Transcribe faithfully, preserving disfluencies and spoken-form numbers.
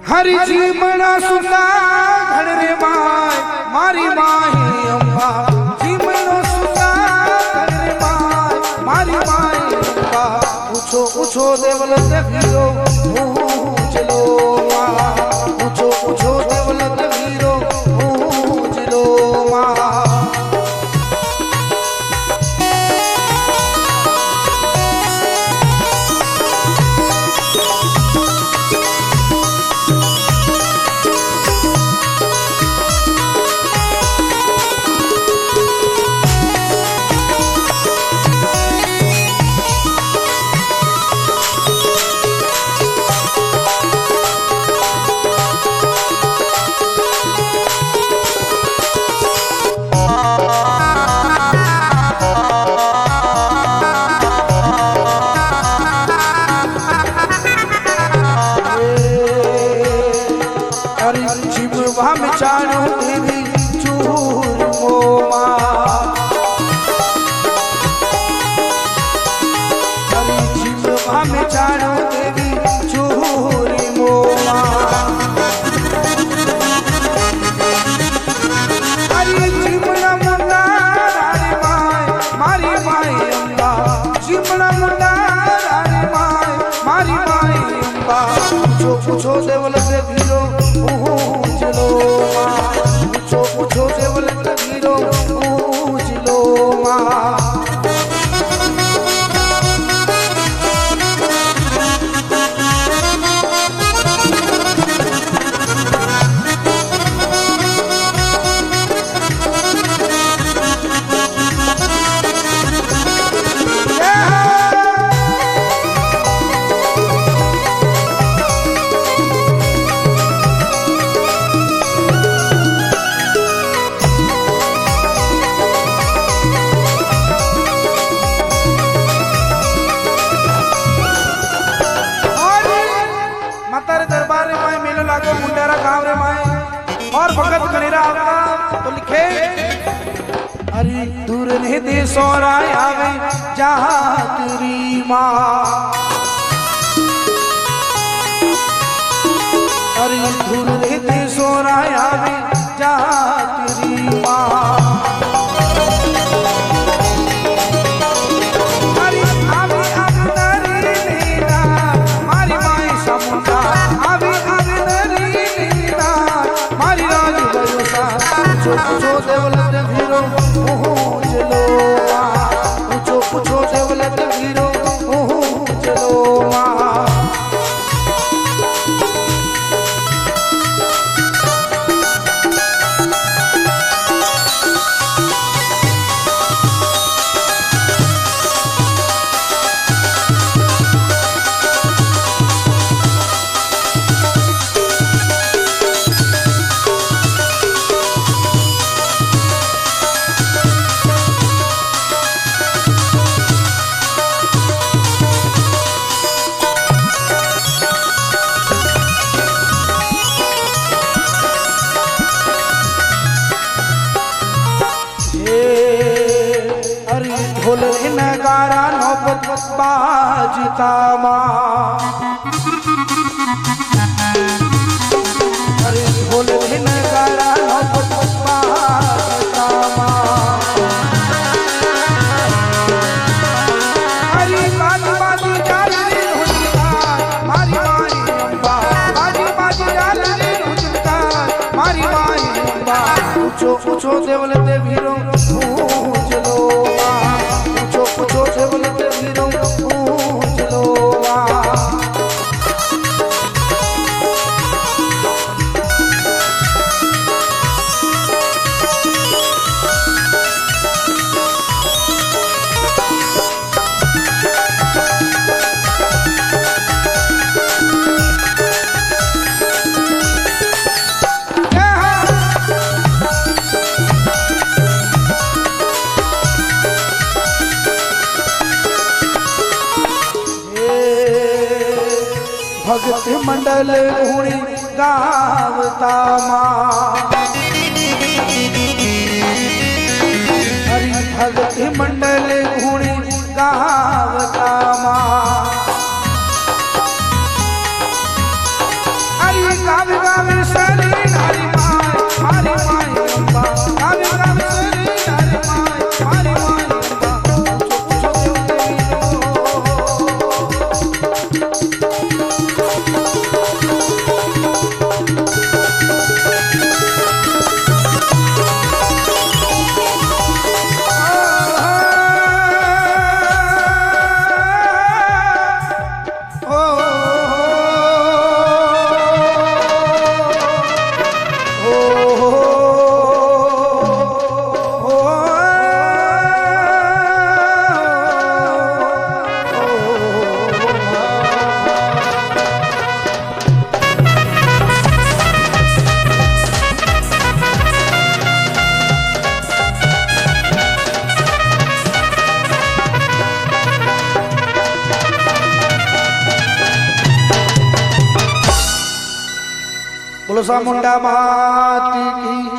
हरि जी मना सुता घर रे माय मारी माही अम्बा जी मनो सुता घर रे माय मारी माही अम्बा पूछो पूछो देवल देवीरो चलो माँ पूछो पूछो देवल देवीरो चलो माँ हम चारों देवी चूर मोमा हरि जीव हम चारों देवी चूर मोमा हरि जीवना मुंडा रे माय मारी माय अम्बा जीवना मुंडा रे माय मारी माय अम्बा पूछो पूछो देवल देवीरो चलो माँ पूछो पूछो देवल देवीरो चलो माँ और भगत कनेरा आपका तो लिखे अरे दूर ने दे सोरा आवे जहाँ तेरी माँ अरे दूर ने दे सोरा आवे जहाँ तेरी माँ अरे आवे आवे नरी नीना मारी माई समुद्रा आवे आवे नरी नीना मारी राज बयोसा पूछो पूछो देवल देवीरो चलो माँ पूछो पूछो देवल देवीरो चलो माँ ढोल नगारा नौबत बाजता माँ अरे ढोल नगारा नौबत बाजता माँ अरे बाजी बाजी जाली हुजका मारी मारी अम्बा बाजी बाजी जाली हुजका मारी मारी अम्बा पूछो पूछो देवल देवीरो चलो पूछो पूछो देवल देवीरो चलो भगत मंडल हुणी गावता माँ हरि भगत मंडल हुणी गावता माँ हरि गाव बोलो चामुंडा मात की